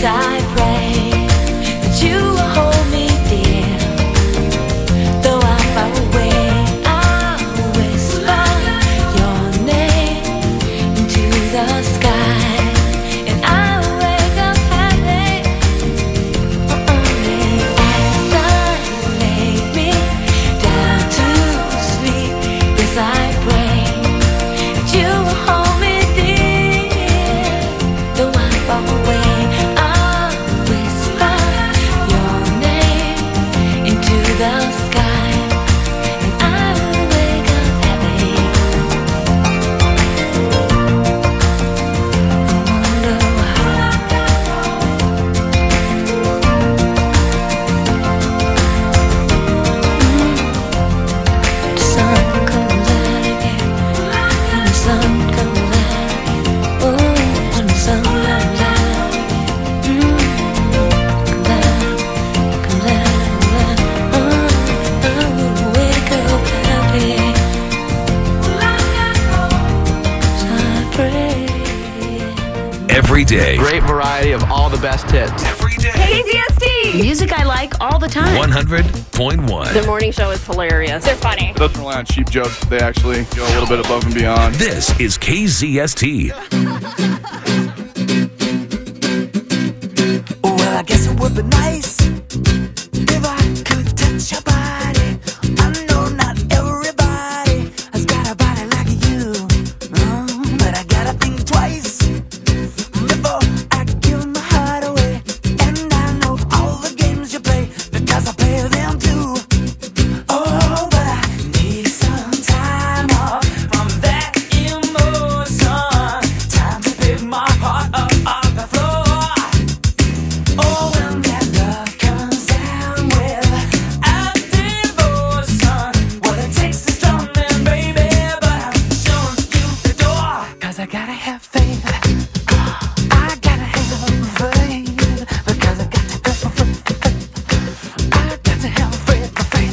I pray that you will hold me dear. Though I'm far away, I'll whisper your name into the sky, and I'll wake up happy. As I lay me down to sleep, yes, I pray that you will hold me dear. Though I'm far away, I'll whisper your name into the sky, and I will wake up happy. The sun comes out again, when the sun comes out again. Oh, when the sun comes out again. Comes out. I will wake up happy. So I pray. Every day. Great variety of all the best hits. Every day. KZST! Music I like all the time. 100.1. The morning show is hilarious. They're funny. It doesn't rely on cheap jokes. They actually go a little bit above and beyond. This is KZST. Well, I guess it would be nice if I could touch your body. I know not everybody has got a body like you, but I gotta think twice before I give my heart away. And I know all the games you play because I play them too. Oh, but I need some time off from that emotion. Time to pick my heart up off the floor. Oh, when that love comes down without devotion, what it takes is drumming, baby, but I'm showing you the door. 'Cause I gotta have faith. I gotta have faith. Because I got to have faith. I got to have faith.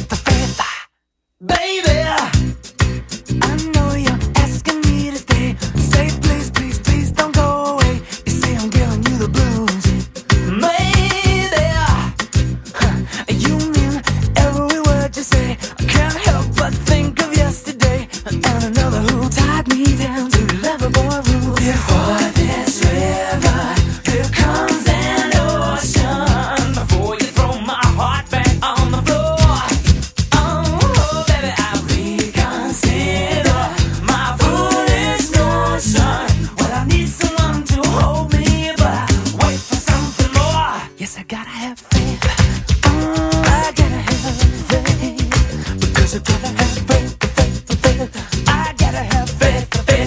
Baby, I know you're asking me to stay. Say please, please, please don't go away. You say I'm giving you the blues. Maybe you mean every word you say. I can't help but think of yesterday and another who tied me down to Loverboy rules. Before this river, here comes an ocean. Before you throw my heart back on the floor. Oh, baby, I reconsider my foolish notion. Well, I need someone to hold me, but I wait for something more. Yes, I gotta have faith. I gotta have faith. Because I gotta have faith. I gotta have faith.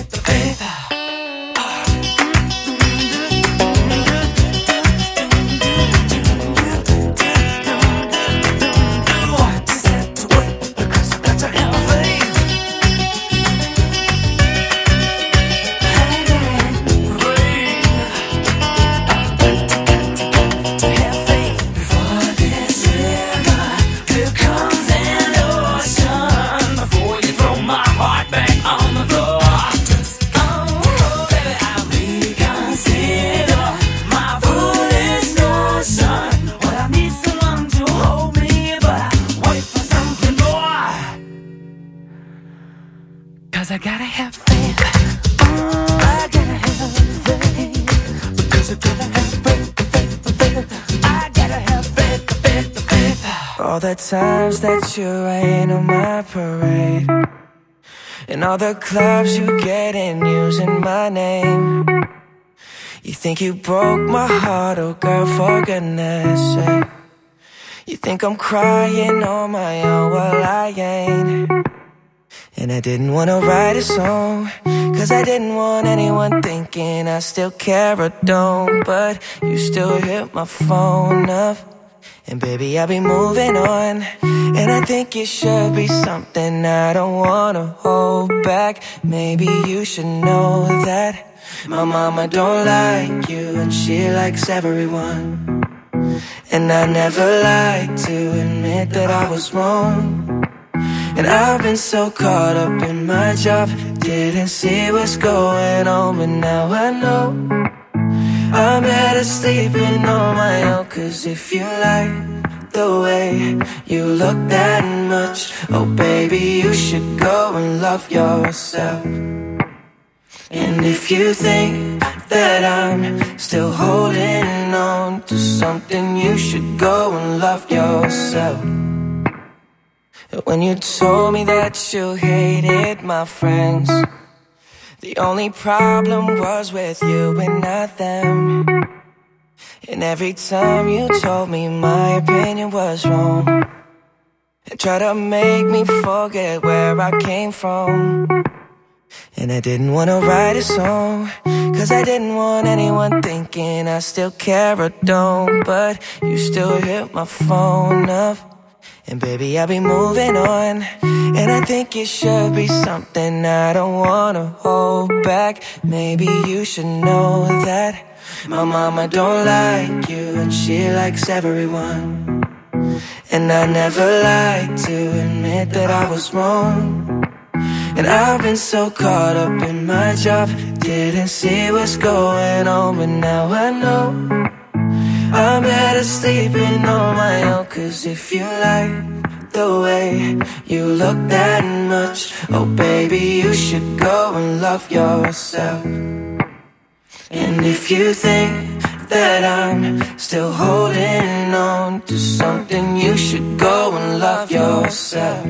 Just have to wait because I got to have faith. To have faith. Before this river, here comes an ocean. Before you throw my heart back on the floor. Oh, baby, I reconsider my foolish notion. Well, I need someone to hold me, but I wait for something more. 'Cause I gotta have faith. I gotta have faith. Because I gotta have faith. I gotta have faith. All the times that you rain on my parade, and all the clubs you get in using my name. You think you broke my heart, oh girl, for goodness sake. You think I'm crying on my own, well I ain't. And I didn't wanna write a song, 'cause I didn't want anyone thinking I still care or don't. But you still hit my phone up, and baby I'll be moving on. And I think it should be something I don't wanna hold back. Maybe you should know that my mama don't like you, and she likes everyone. And I never like to admit that I was wrong. And I've been so caught up in my job, didn't see what's going on. But now I know I'm better sleeping on my own. Cause if you like the way you look that much, oh baby, you should go and love yourself. And if you think that I'm still holding on to something, you should go and love yourself. When you told me that you hated my friends, the only problem was with you and not them. And every time you told me my opinion was wrong, and tried to make me forget where I came from. And I didn't want to write a song, cause I didn't want anyone thinking I still care or don't. But you still hit my phone up, and baby, I'll be moving on. And I think it should be something I don't wanna hold back. Maybe you should know that my mama don't like you, and she likes everyone. And I never like to admit that I was wrong. And I've been so caught up in my job, didn't see what's going on. But now I know I'm better sleeping on my own. Cause if you like the way you look that much, oh baby, you should go and love yourself. And if you think that I'm still holding on to something, you should go and love yourself.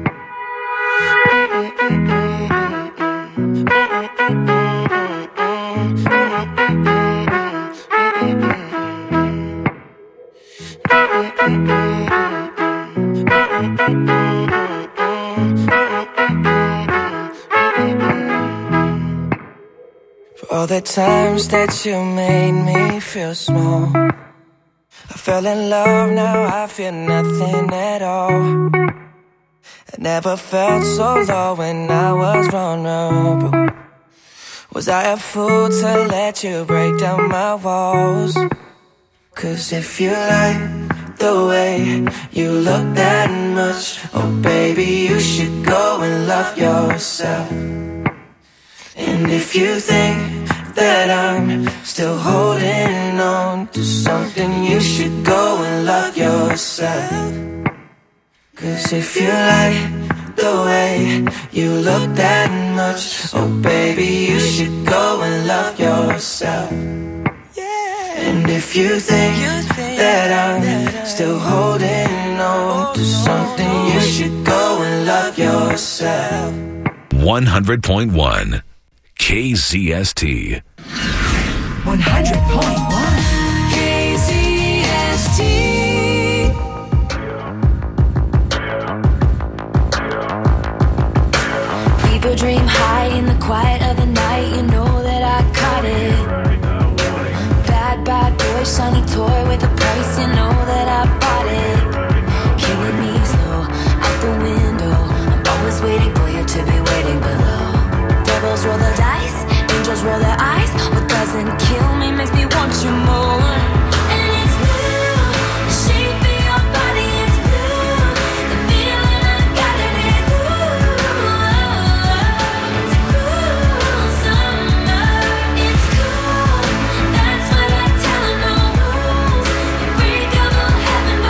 For all the times that you made me feel small, I fell in love, now I feel nothing at all. I never felt so low when I was vulnerable. Was I a fool to let you break down my walls? Cause if you like the way you look that much, oh baby, you should go and love yourself. And if you think that I'm still holding on to something, you should go and love yourself. Cause if you like the way you look that much, oh baby, you should go and love yourself. And if you think that I'm still holding on to something, you should go and love yourself. 100.1 KZST. 100.1 KZST. Leave your dream high in the quiet of the night. You know that I caught it. Bad boy, shiny toy with a price. You know that I bought it. Killing me slow out the window. I'm always waiting for you to be waiting below. Devils roll the dice, angels roll their eyes. What doesn't kill me makes me want you more. And it's blue, the shape of your body is blue. The feeling I got it is it's cool summer. It's cool, that's what I tell 'em. No rules, unbreakable heaven.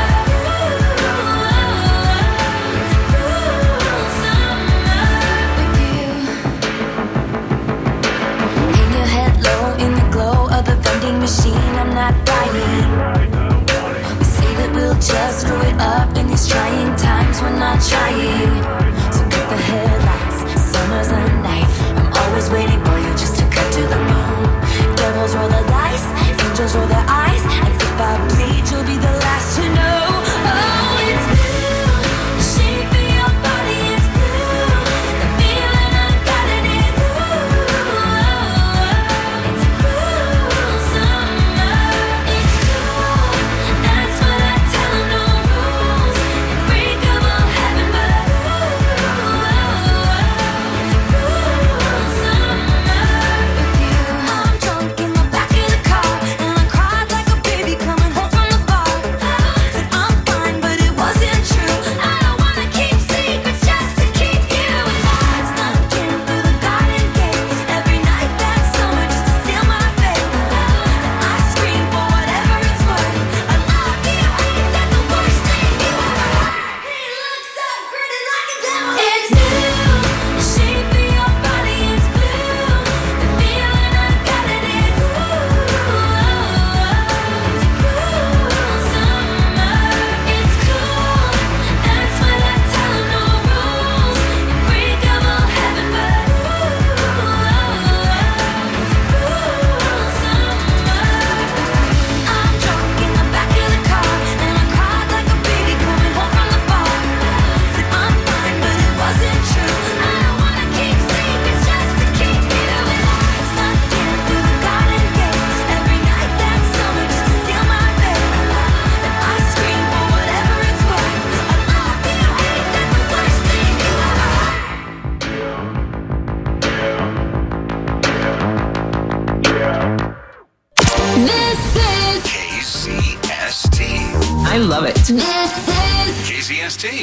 love it. KZST.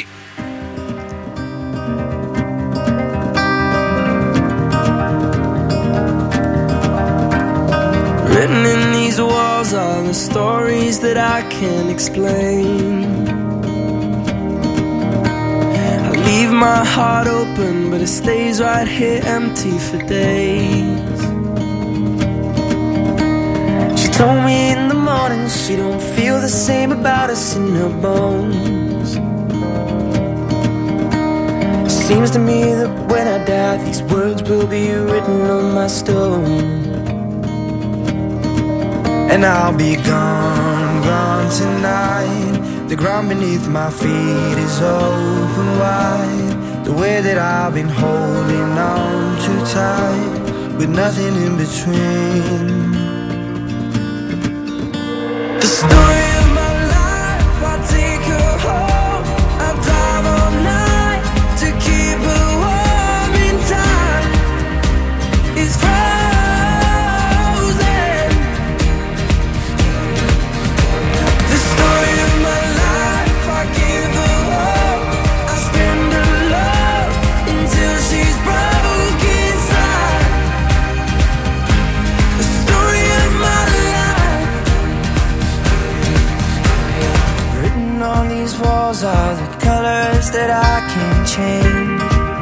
Written in these walls are the stories that I can't explain. I leave my heart open, but it stays right here empty for days. She told me in the morning she don't feel the same about us in her bones. Seems to me that when I die, these words will be written on my stone. And I'll be gone, gone tonight. The ground beneath my feet is open wide. The way that I've been holding on too tight, with nothing in between. The story of my life, I take her home. I drive all night to keep her warm in time. It's frozen. The story of my life, I give her hope. I spend her love until she's broke inside. The story of my life. Written on these walls are the colors that I can't change.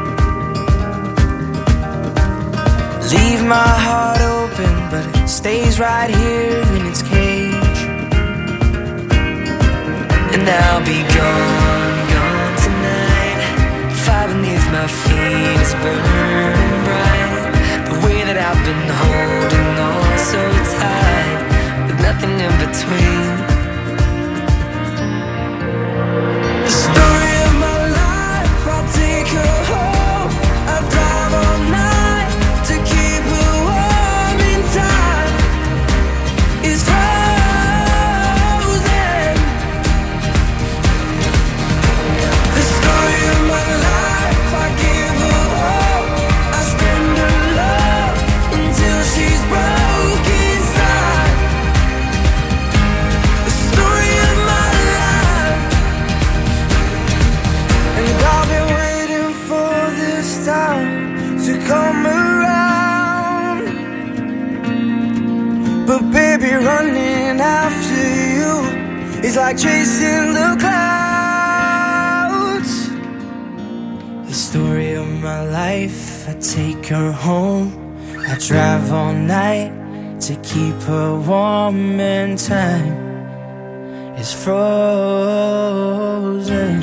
Leave my heart open, but it stays right here in its cage. And I'll be gone, gone tonight. Fire beneath my feet is burning bright. The way that I've been holding on so tight, with nothing in between. The story of my life, I'll take her home. I drive all night to keep her warm in time. It's frozen. The story of my life, I give her hope. I spend her love until she's broke inside. The story of my life. And I've been waiting for this time to come around. But baby, running after you is like chasing the clouds. The story of my life, I take her home. I drive all night to keep her warm and time is frozen.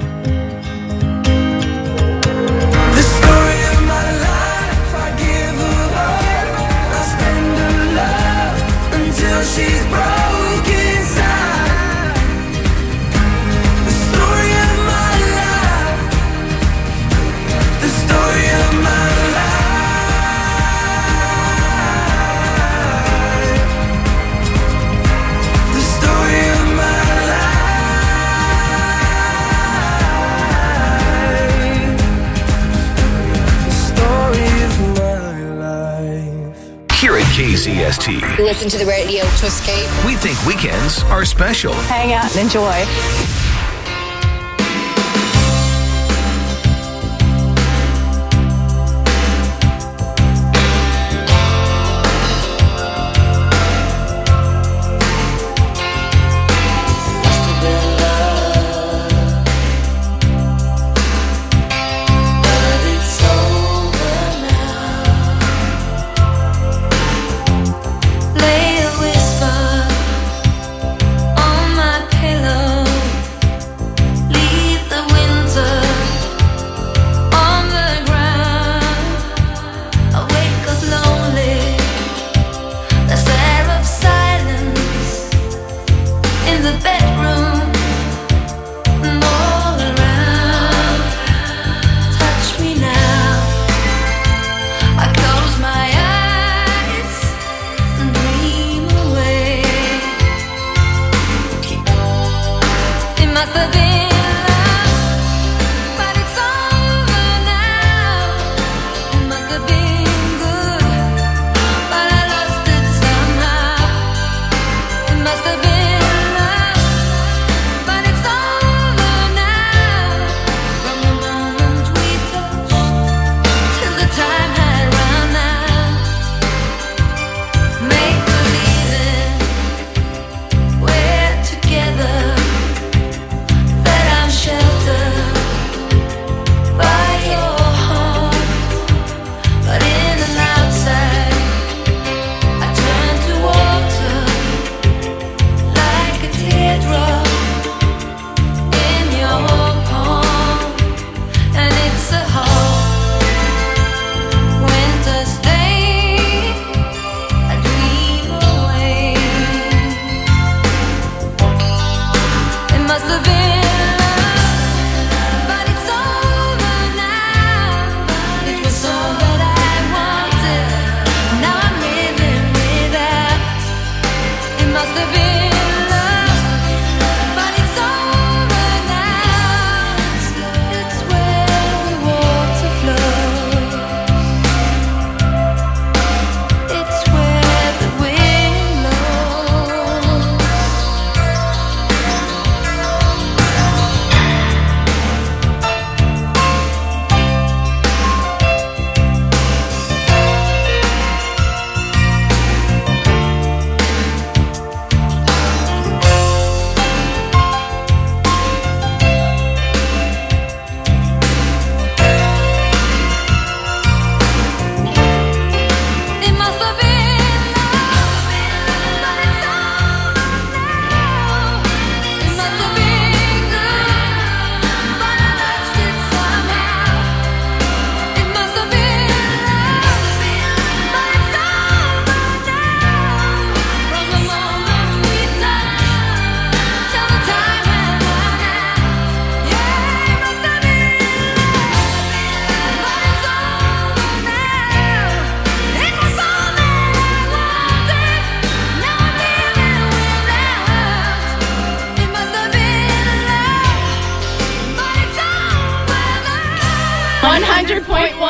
The story of my life, I give her hope. I spend her love until she's broke inside. The story of my life. The story of my life. The story of my life. The story of my life. Here at KZST, Listen to the radio to escape. we think weekends are special. Hang out and enjoy. Lay a whisper on my pillow.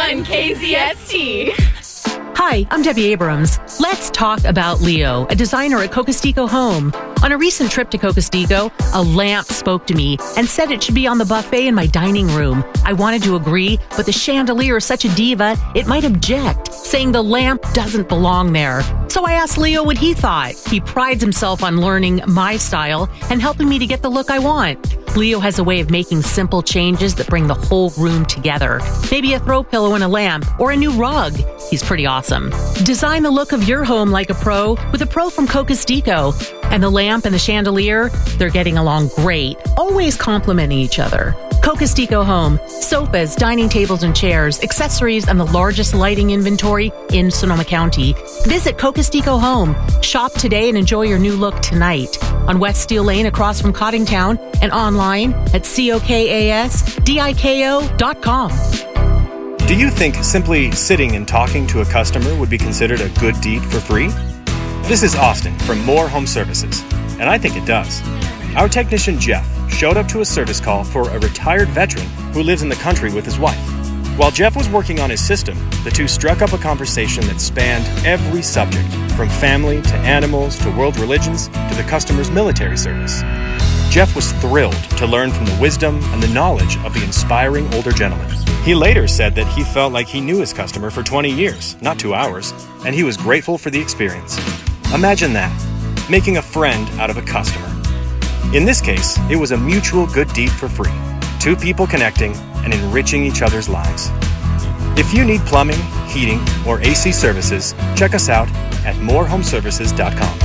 on KZST. Hi, I'm Debbie Abrams. Let's talk about Leo, a designer at Cocostico Home. On a recent trip to Cocostico, a lamp spoke to me and said it should be on the buffet in my dining room. I wanted to agree, but the chandelier is such a diva, it might object, saying the lamp doesn't belong there. So I asked Leo what he thought. He prides himself on learning my style and helping me to get the look I want. Leo has a way of making simple changes that bring the whole room together. Maybe a throw pillow and a lamp, or a new rug. He's pretty awesome. Design the look of your home like a pro with a pro from Cocostico. And the lamp and the chandelier, they're getting along great, always complimenting each other. Cocostico Home. Sofas, dining tables and chairs, accessories, and the largest lighting inventory in Sonoma County. Visit Cocostico Home. Shop today and enjoy your new look tonight. On West Steel Lane across from Cottingtown and online at COKASDIKO.com. Do you think simply sitting and talking to a customer would be considered a good deed for free? This is Austin from Moore Home Services, and I think it does. Our technician Jeff showed up to a service call for a retired veteran who lives in the country with his wife. While Jeff was working on his system, the two struck up a conversation that spanned every subject, from family to animals to world religions to the customer's military service. Jeff was thrilled to learn from the wisdom and the knowledge of the inspiring older gentleman. He later said that he felt like he knew his customer for 20 years, not 2 hours, and he was grateful for the experience. Imagine that, making a friend out of a customer. In this case, it was a mutual good deed for free. Two people connecting and enriching each other's lives. If you need plumbing, heating, or AC services, check us out at morehomeservices.com.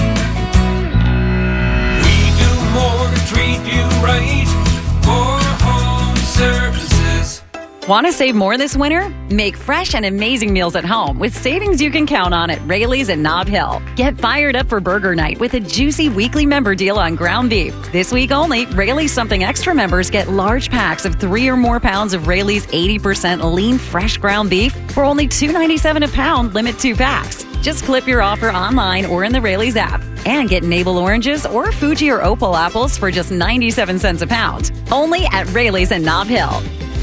We do more to treat you right. More home services. Want to save more this winter? Make fresh and amazing meals at home with savings you can count on at Rayleigh's and Nob Hill. Get fired up for burger night with a juicy weekly member deal on ground beef. This week only, Rayleigh's Something Extra members get large packs of 3 or more pounds of Rayleigh's 80% lean fresh ground beef for only $2.97 a pound, limit 2 packs. Just clip your offer online or in the Rayleigh's app. And get Navel oranges or Fuji or Opal apples for just 97 cents a pound. Only at Rayleigh's and Nob Hill.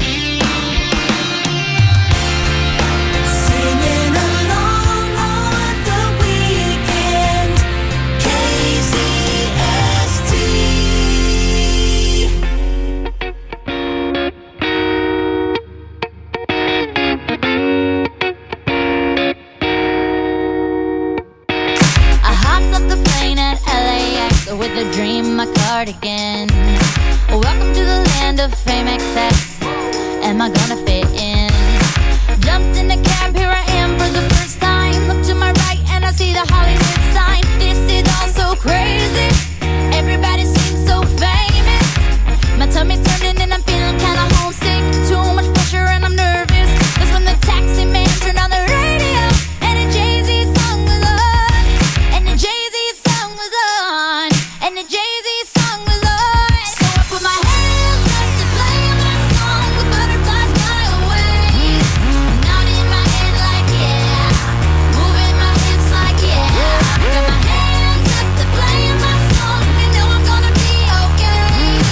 With a dream, my cardigan. Welcome to the land of fame excess. Am I gonna fit in? Jumped in a cab, here I am for the first time. Look to my right and I see the Hollywood sign. This is all so crazy. Everybody seems so famous. My tummy's turning and I'm feeling kinda homesick. Too much pressure and I'm nervous. That's when the taxi man turned on the radio and a Jay-Z song was on. And the Jay-Z song was on. And the Jay-Z song was on. So I put my hands up to play my song. The butterflies fly away. Nodding my head like yeah. Moving my hips like yeah. Got my hands up to play my song. You know I'm gonna be okay.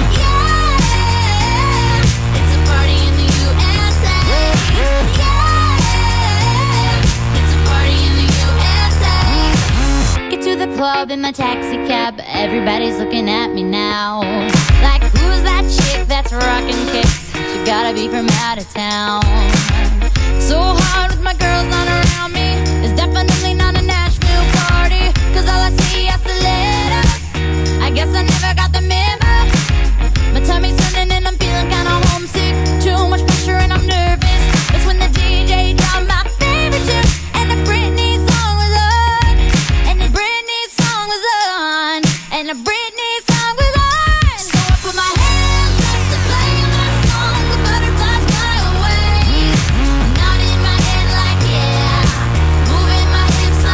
Yeah. It's a party in the USA. Yeah. It's a party in the USA. Get to the club in my taxi cab. Everybody's looking at me now. Like, who's that chick that's rocking kicks? She gotta be from out of town. So hard with my girls on around me. It's definitely not a Nashville party. Cause all I see is stilettos. I guess I never got the memo. My tummy's turning and I'm feeling kinda homesick. Too much pressure and I'm nervous. That's when the DJ dropped my favorite tune. And the Britney song was on. And the Britney song was on. And the Britney song was on. So I put my hands up to play my song. The butterflies fly away. Nodding my head like yeah. Moving my hips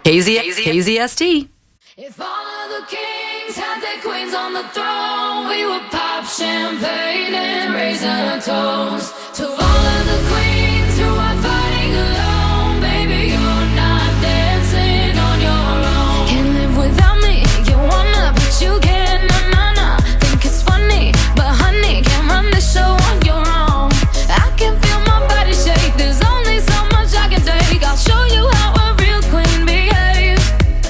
KZST. If all of the kings had their queens on the throne, we would pop champagne and raise a toast to all of the queens who are fighting alone. Baby, you're not dancing on your own. Can't live without me, you wanna, but you can't. Nah. Think it's funny, but honey, can't run the show on your own. I can feel my body shake, there's only so much I can take. I'll show you how a real queen behaves.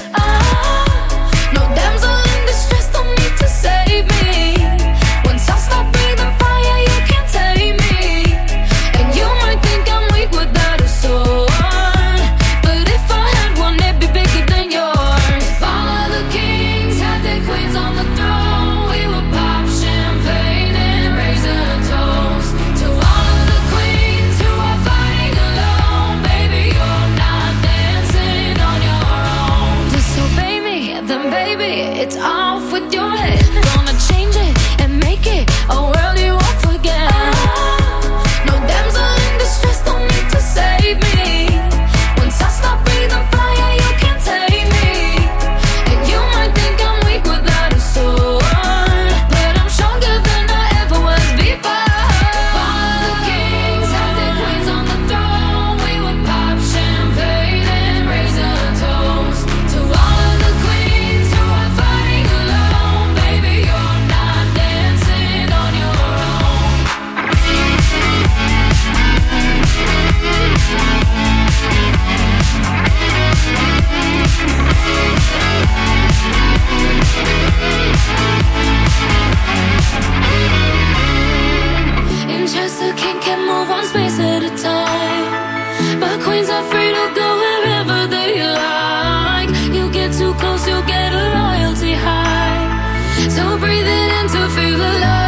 No damsel in distress, don't need to save me. Once I stop breathing fire, you can't tame me. And you might think I'm weak without a sword, but if I had one, it'd be bigger than yours. If all of the kings had their queens on the throne, we would pop champagne and raise a toast to all of the queens who are fighting alone. Baby, you're not dancing on your own. Disobey me, then baby, it's off with your head. Gonna change it and make it a world you won't forget. No damsel in distress, don't need to save me. Once I stop breathing fire, you can't take me. And you might think I'm weak without a sword, but I'm stronger than I ever was before. If all of the kings had their queens on the throne, we would pop champagne and raise a toast to all of the queens who are fighting alone. Baby, you're not dancing on your own. In Chester, king can move one space at a time, but queens are free to go wherever they like. You get too close, you'll get a royalty high. So breathe it in to feel alive.